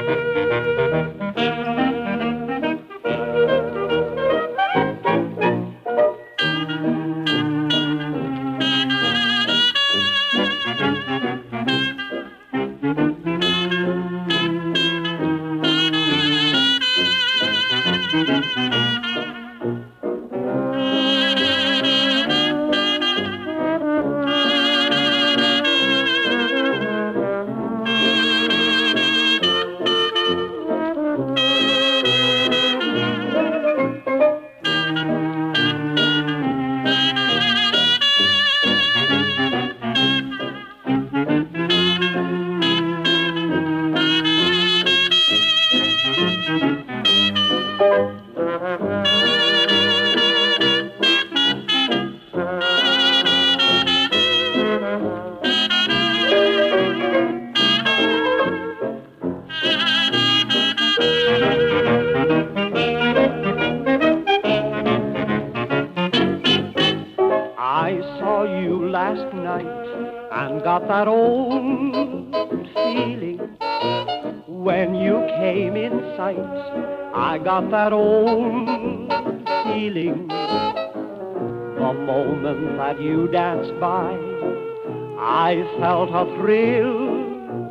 I saw you last night and got that old feeling. When you came in sight, I got that old feeling. The moment that you danced by, I felt a thrill.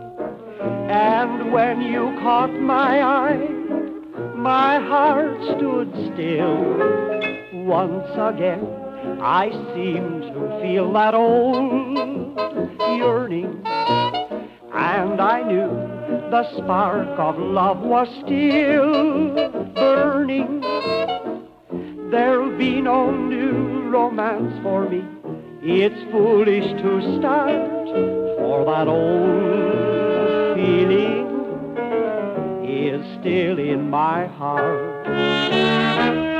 And when you caught my eye, my heart stood still. Once again, I seemed to feel that old yearning, and I knew the spark of love was still burning. There'll be no new romance for me. It's foolish to start, for that old feeling is still in my heart.